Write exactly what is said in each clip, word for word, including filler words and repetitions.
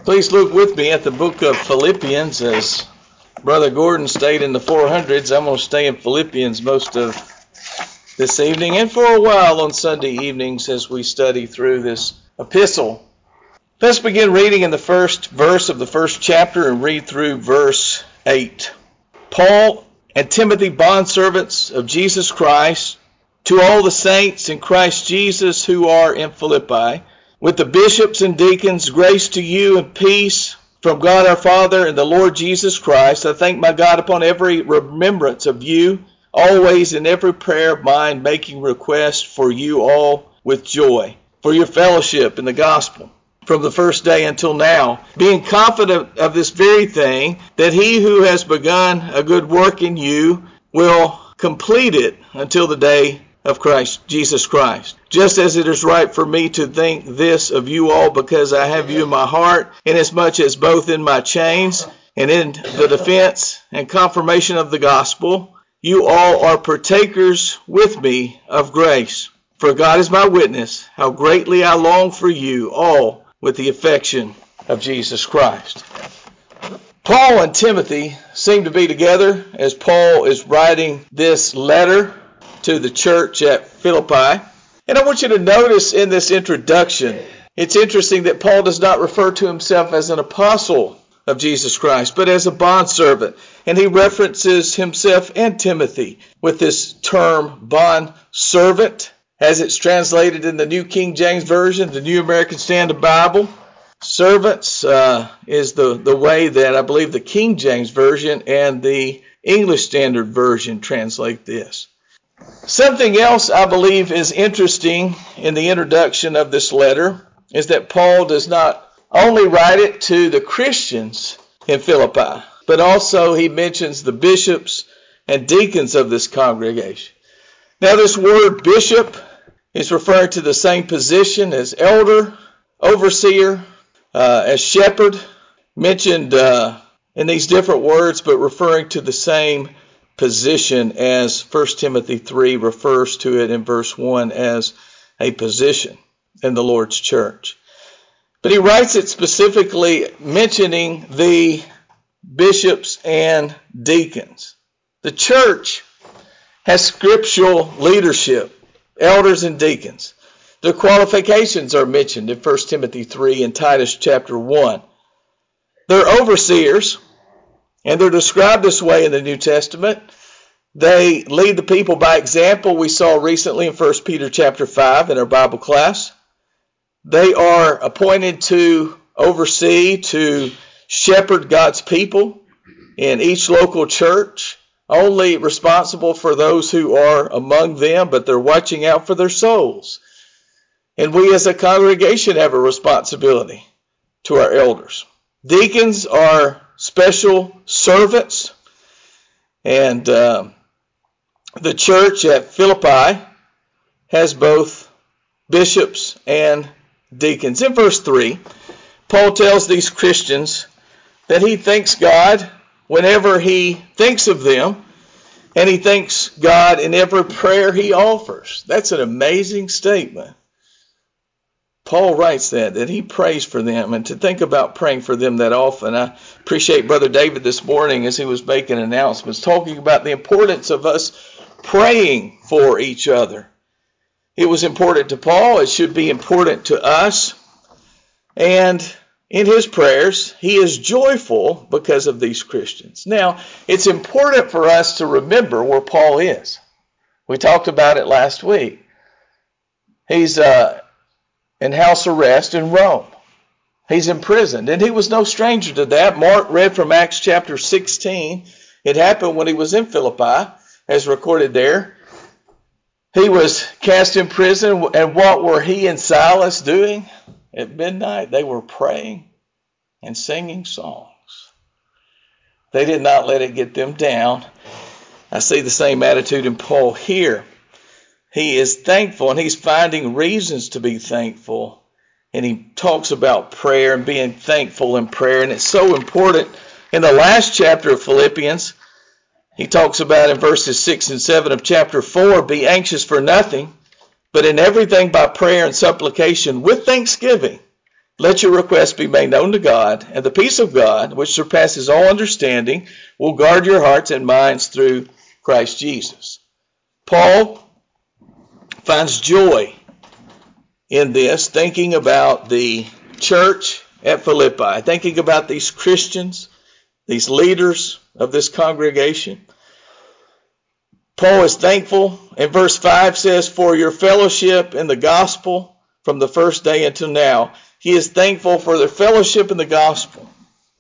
Please look with me at the book of Philippians. As Brother Gordon stayed in the four hundreds, I'm going to stay in Philippians most of this evening and for a while on Sunday evenings as we study through this epistle. Let's begin reading in the first verse of the first chapter and read through verse eight. Paul and Timothy, bondservants of Jesus Christ, to all the saints in Christ Jesus who are in Philippi, with the bishops and deacons, grace to you and peace from God our Father and the Lord Jesus Christ. I thank my God upon every remembrance of you, always in every prayer of mine, making request for you all with joy, for your fellowship in the gospel, from the first day until now, being confident of this very thing, that he who has begun a good work in you will complete it until the day of Christ, Jesus Christ. Just as it is right for me to think this of you all, because I have you in my heart, inasmuch as both in my chains and in the defense and confirmation of the gospel, you all are partakers with me of grace. For God is my witness, how greatly I long for you all with the affection of Jesus Christ. Paul and Timothy seem to be together as Paul is writing this letter to the church at Philippi. And I want you to notice in this introduction, it's interesting that Paul does not refer to himself as an apostle of Jesus Christ, but as a bondservant. And he references himself and Timothy with this term bondservant, as it's translated in the New King James Version, the New American Standard Bible. Servants uh, is the, the way that I believe the King James Version and the English Standard Version translate this. Something else I believe is interesting in the introduction of this letter is that Paul does not only write it to the Christians in Philippi, but also he mentions the bishops and deacons of this congregation. Now, this word bishop is referring to the same position as elder, overseer, uh, as shepherd, mentioned uh, in these different words, but referring to the same position as First Timothy three refers to it in verse one as a position in the Lord's church. But he writes it specifically mentioning the bishops and deacons. The church has scriptural leadership, elders and deacons. Their qualifications are mentioned in First Timothy three and Titus chapter one. They're overseers, and they're described this way in the New Testament. They lead the people by example. We saw recently in First Peter chapter five in our Bible class. They are appointed to oversee, to shepherd God's people in each local church, only responsible for those who are among them, but they're watching out for their souls. And we as a congregation have a responsibility to our elders. Deacons are special servants, and uh, the church at Philippi has both bishops and deacons. In verse three, Paul tells these Christians that he thanks God whenever he thinks of them, and he thanks God in every prayer he offers. That's an amazing statement. Paul writes that, that he prays for them, and to think about praying for them that often. I appreciate Brother David this morning as he was making announcements, talking about the importance of us praying for each other. It was important to Paul. It should be important to us. And in his prayers, he is joyful because of these Christians. Now, it's important for us to remember where Paul is. We talked about it last week. He's uh, in house arrest in Rome. He's imprisoned, and he was no stranger to that. Mark read from Acts chapter sixteen. It happened when he was in Philippi, as recorded there. He was cast in prison, and what were he and Silas doing? At midnight, they were praying and singing songs. They did not let it get them down. I see the same attitude in Paul here. He is thankful, and he's finding reasons to be thankful. And he talks about prayer and being thankful in prayer. And it's so important. In the last chapter of Philippians, he talks about in verses six and seven of chapter four, be anxious for nothing, but in everything by prayer and supplication with thanksgiving. Let your requests be made known to God, and the peace of God, which surpasses all understanding, will guard your hearts and minds through Christ Jesus. Paul finds joy in this, thinking about the church at Philippi, thinking about these Christians, these leaders of this congregation. Paul is thankful, and verse five says, for your fellowship in the gospel from the first day until now. He is thankful for their fellowship in the gospel.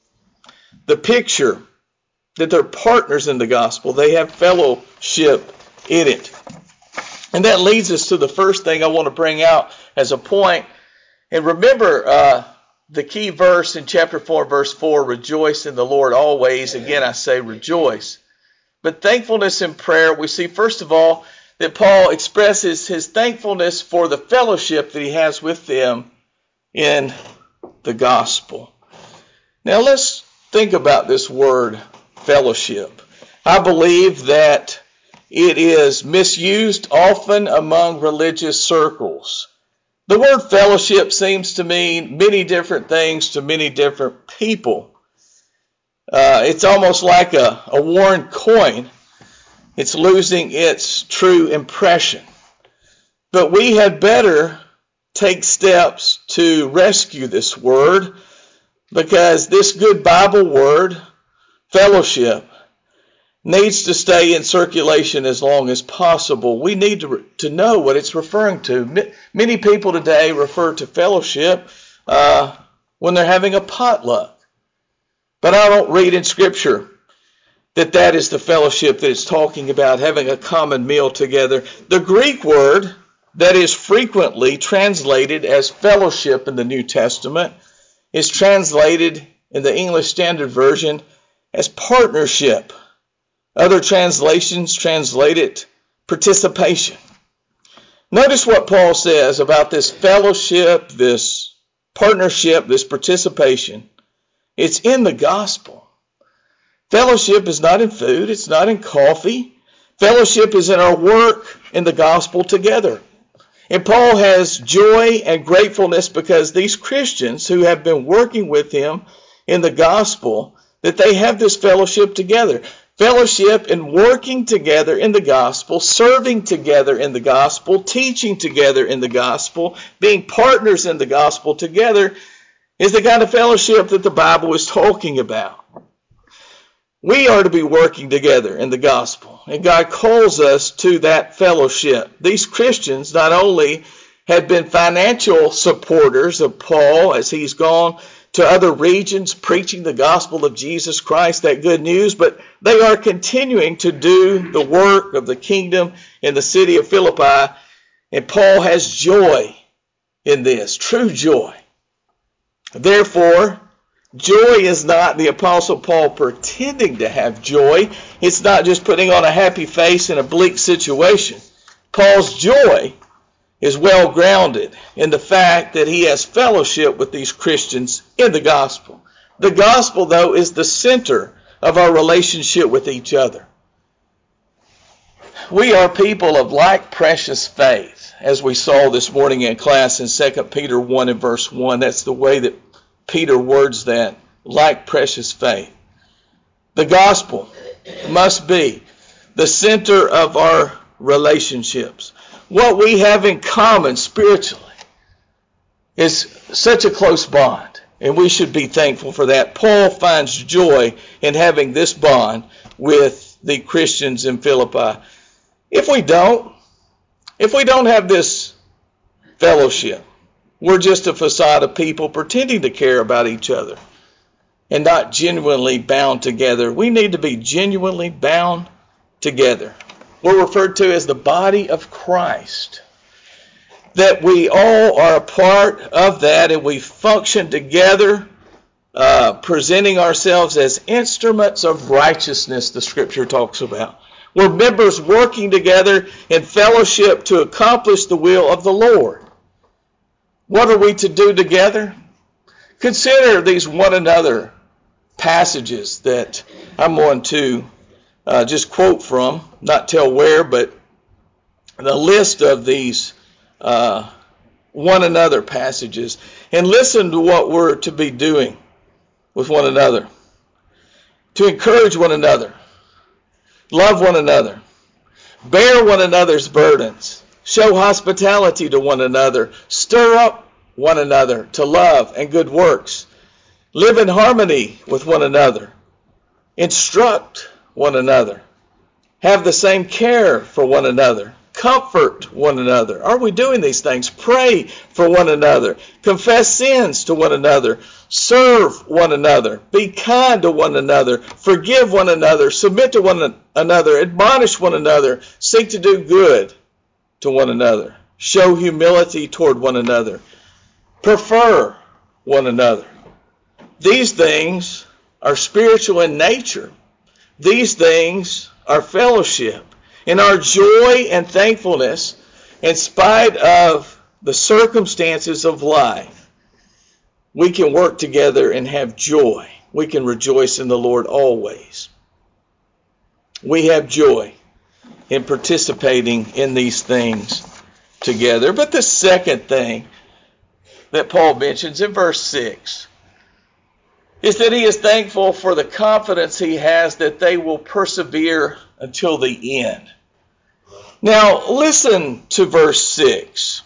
The picture that they're partners in the gospel. They have fellowship in it. And that leads us to the first thing I want to bring out as a point. And remember uh, the key verse in chapter four, verse four, rejoice in the Lord always. Again, I say rejoice. But thankfulness in prayer, we see first of all that Paul expresses his thankfulness for the fellowship that he has with them in the gospel. Now let's think about this word fellowship. I believe that it is misused often among religious circles. The word fellowship seems to mean many different things to many different people. Uh, it's almost like a, a worn coin. It's losing its true impression. But we had better take steps to rescue this word, because this good Bible word, fellowship, needs to stay in circulation as long as possible. We need to, to know what it's referring to. Many people today refer to fellowship uh, when they're having a potluck. But I don't read in Scripture that that is the fellowship that it's talking about, having a common meal together. The Greek word that is frequently translated as fellowship in the New Testament is translated in the English Standard Version as partnership. Other translations translate it participation. Notice what Paul says about this fellowship, this partnership, this participation. It's in the gospel. Fellowship is not in food. It's not in coffee. Fellowship is in our work in the gospel together. And Paul has joy and gratefulness because these Christians who have been working with him in the gospel, that they have this fellowship together. Fellowship in working together in the gospel, serving together in the gospel, teaching together in the gospel, being partners in the gospel together is the kind of fellowship that the Bible is talking about. We are to be working together in the gospel, and God calls us to that fellowship. These Christians not only have been financial supporters of Paul as he's gone to other regions preaching the gospel of Jesus Christ, that good news, but they are continuing to do the work of the kingdom in the city of Philippi, and Paul has joy in this, true joy. Therefore, joy is not the Apostle Paul pretending to have joy. It's not just putting on a happy face in a bleak situation. Paul's joy is well grounded in the fact that he has fellowship with these Christians in the gospel. The gospel, though, is the center of our relationship with each other. We are people of like precious faith, as we saw this morning in class in Second Peter one and verse one. That's the way that Peter words that, like precious faith. The gospel must be the center of our relationships. What we have in common spiritually is such a close bond, and we should be thankful for that. Paul finds joy in having this bond with the Christians in Philippi. If we don't, if we don't have this fellowship, we're just a facade of people pretending to care about each other and not genuinely bound together. We need to be genuinely bound together. We're referred to as the body of Christ. That we all are a part of that, and we function together, uh, presenting ourselves as instruments of righteousness, the Scripture talks about. We're members working together in fellowship to accomplish the will of the Lord. What are we to do together? Consider these one another passages that I'm going to uh, just quote from, not tell where, but the list of these uh, one another passages. And listen to what we're to be doing with one another. To encourage one another. Love one another. Bear one another's burdens. Show hospitality to one another. Stir up one another to love and good works. Live in harmony with one another. Instruct one another. Have the same care for one another. Comfort one another. Are we doing these things? Pray for one another. Confess sins to one another. Serve one another. Be kind to one another. Forgive one another. Submit to one another. Admonish one another. Seek to do good to one another. Show humility toward one another. Prefer one another. These things are spiritual in nature. These things are fellowship. In our joy and thankfulness, in spite of the circumstances of life, we can work together and have joy. We can rejoice in the Lord always. We have joy in participating in these things together. But the second thing that Paul mentions in verse six is that he is thankful for the confidence he has that they will persevere until the end. Now, listen to verse six.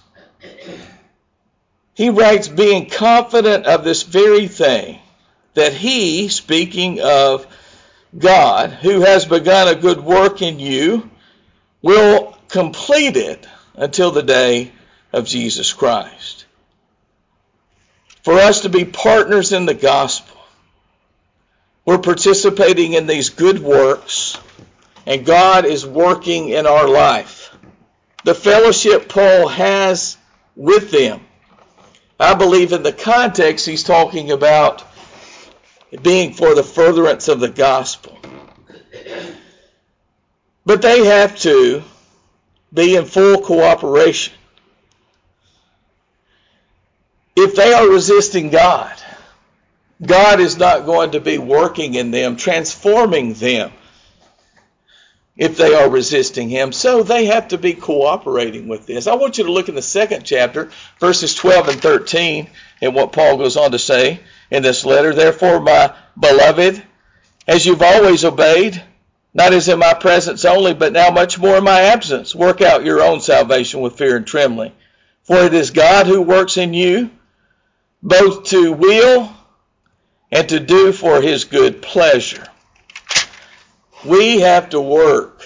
He writes, being confident of this very thing, that he, speaking of God, who has begun a good work in you, will complete it until the day of Jesus Christ. For us to be partners in the gospel, we're participating in these good works, and God is working in our life. The fellowship Paul has with them, I believe in the context he's talking about being for the furtherance of the gospel. But they have to be in full cooperation. If they are resisting God, God is not going to be working in them, transforming them, if they are resisting him. So they have to be cooperating with this. I want you to look in the second chapter, verses twelve and thirteen, and what Paul goes on to say in this letter. Therefore, my beloved, as you've always obeyed, not as in my presence only, but now much more in my absence, work out your own salvation with fear and trembling. For it is God who works in you, both to will and to do for his good pleasure. We have to work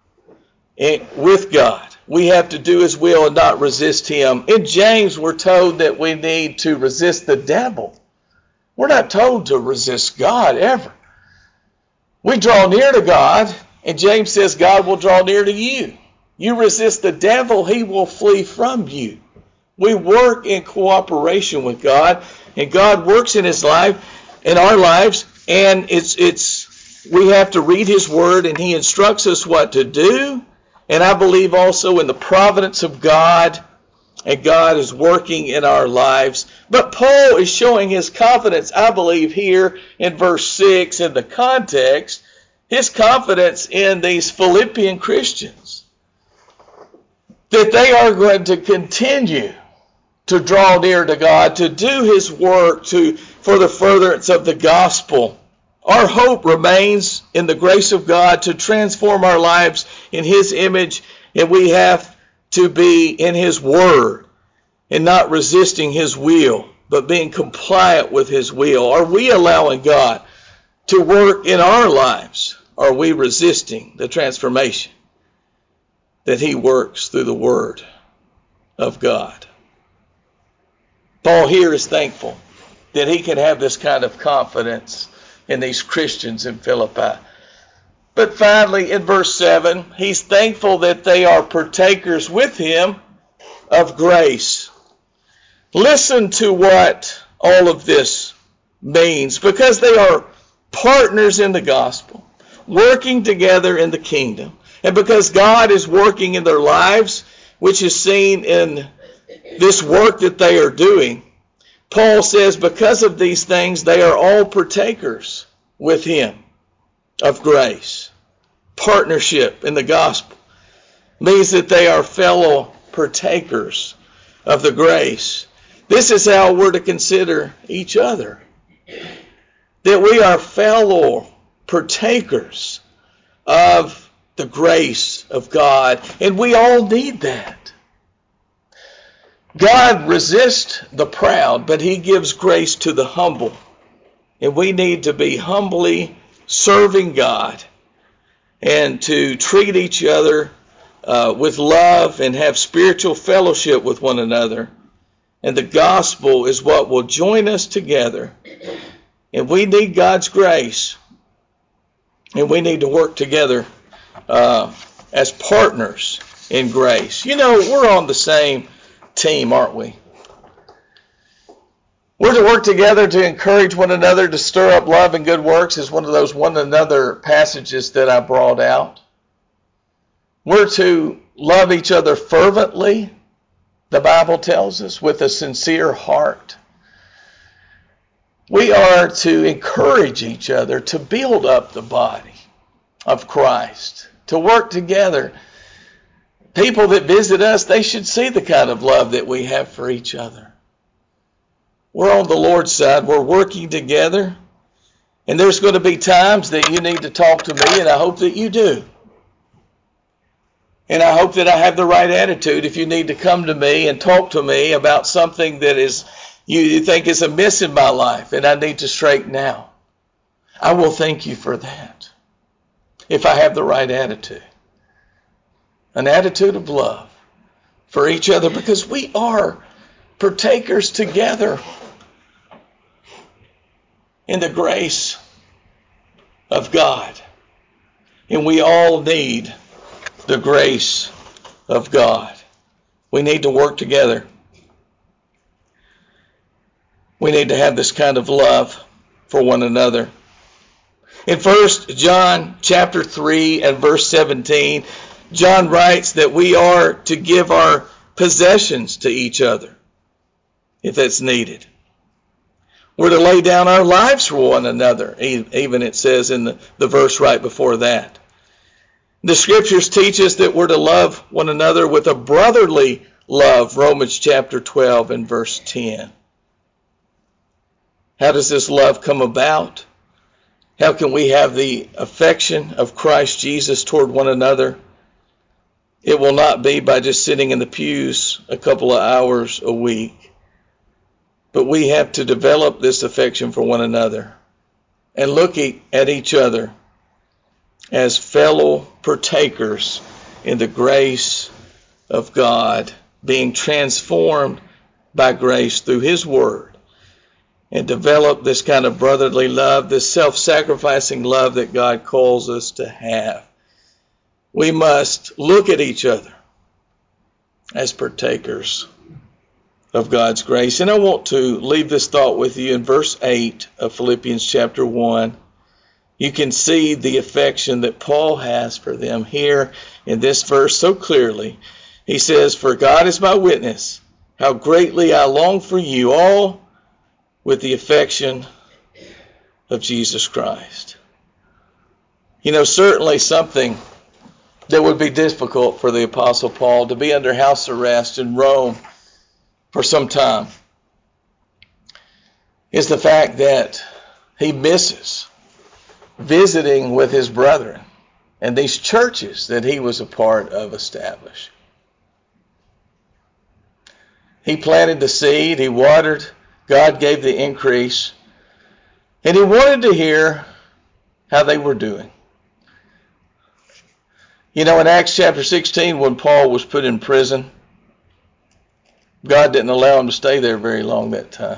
with God. We have to do his will and not resist him. In James, we're told that we need to resist the devil. We're not told to resist God ever. We draw near to God, and James says God will draw near to you. You resist the devil, he will flee from you. We work in cooperation with God, and God works in his life, in our lives, and it's it's we have to read his word, and he instructs us what to do. And I believe also in the providence of God, and God is working in our lives. But Paul is showing his confidence, I believe, here in verse six, in the context, his confidence in these Philippian Christians, that they are going to continue to draw near to God, to do his work to for the furtherance of the gospel. Our hope remains in the grace of God to transform our lives in his image, and we have to be in his word and not resisting his will, but being compliant with his will. Are we allowing God to work in our lives? Are we resisting the transformation that he works through the word of God? Paul here is thankful that he can have this kind of confidence in these Christians in Philippi. But finally, in verse seven, he's thankful that they are partakers with him of grace. Listen to what all of this means, because they are partners in the gospel, working together in the kingdom, and because God is working in their lives, which is seen in this work that they are doing. Paul says because of these things, they are all partakers with him of grace. Partnership in the gospel means that they are fellow partakers of the grace This is how we're to consider each other. That we are fellow partakers of the grace of God. And we all need that. God resists the proud, but he gives grace to the humble. And we need to be humbly serving God and to treat each other uh, with love and have spiritual fellowship with one another. And the gospel is what will join us together. And we need God's grace. And we need to work together uh, as partners in grace. You know, we're on the same team, aren't we? We're to work together to encourage one another, to stir up love and good works, is one of those one another passages that I brought out. We're to love each other fervently, the Bible tells us, with a sincere heart. We are to encourage each other to build up the body of Christ, to work together. People that visit us, they should see the kind of love that we have for each other. We're on the Lord's side. We're working together. And there's going to be times that you need to talk to me, and I hope that you do. And I hope that I have the right attitude if you need to come to me and talk to me about something that is you, you think is amiss in my life and I need to straighten out. I will thank you for that if I have the right attitude. An attitude of love for each other, because we are partakers together in the grace of God. And we all need the grace of God. We need to work together. We need to have this kind of love for one another. In First John chapter three and verse seventeen, John writes that we are to give our possessions to each other if that's needed. We're to lay down our lives for one another, even it says in the, the verse right before that. The scriptures teach us that we're to love one another with a brotherly love, Romans chapter twelve and verse ten. How does this love come about? How can we have the affection of Christ Jesus toward one another? It will not be by just sitting in the pews a couple of hours a week. But we have to develop this affection for one another and look at each other as fellow partakers in the grace of God, being transformed by grace through His Word, and develop this kind of brotherly love, this self-sacrificing love that God calls us to have. We must look at each other as partakers of God's grace. And I want to leave this thought with you in verse eight of Philippians chapter one. You can see the affection that Paul has for them here in this verse so clearly. He says, "For God is my witness, how greatly I long for you all with the affection of Jesus Christ." You know, certainly something that would be difficult for the Apostle Paul to be under house arrest in Rome for some time is the fact that he misses visiting with his brethren and these churches that he was a part of establishing. He planted the seed, he watered, God gave the increase, and he wanted to hear how they were doing. You know, in Acts chapter sixteen, when Paul was put in prison, God didn't allow him to stay there very long that time.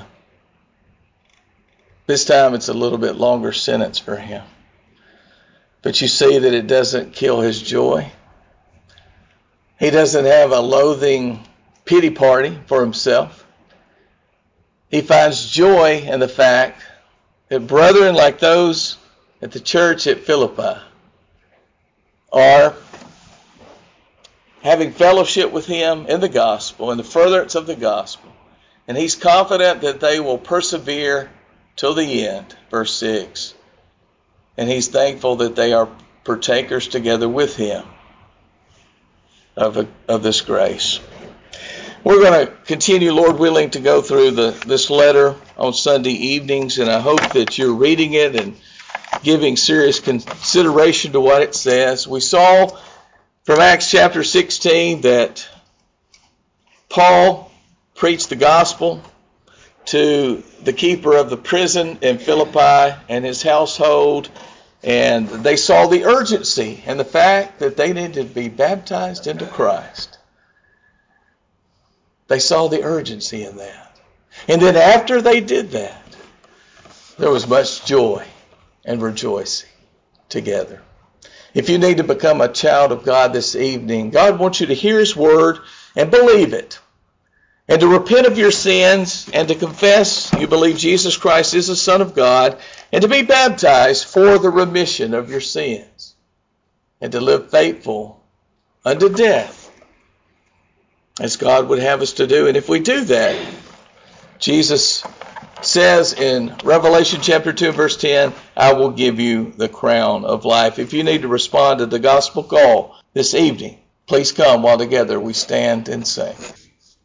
This time it's a little bit longer sentence for him. But you see that it doesn't kill his joy. He doesn't have a loathing pity party for himself. He finds joy in the fact that brethren like those at the church at Philippi are having fellowship with him in the gospel, in the furtherance of the gospel. And he's confident that they will persevere till the end, verse six. And he's thankful that they are partakers together with him of, a, of this grace. We're going to continue, Lord willing, to go through the, this letter on Sunday evenings, and I hope that you're reading it and giving serious consideration to what it says. We saw from Acts chapter sixteen that Paul preached the gospel to the keeper of the prison in Philippi and his household, and they saw the urgency and the fact that they needed to be baptized into Christ. They saw the urgency in that. And then after they did that, there was much joy and rejoicing together. If you need to become a child of God this evening, God wants you to hear His word and believe it, and to repent of your sins, and to confess you believe Jesus Christ is the Son of God, and to be baptized for the remission of your sins, and to live faithful unto death, as God would have us to do. And if we do that, Jesus says in Revelation chapter two, verse ten, I will give you the crown of life. If you need to respond to the gospel call this evening, please come while together we stand and sing.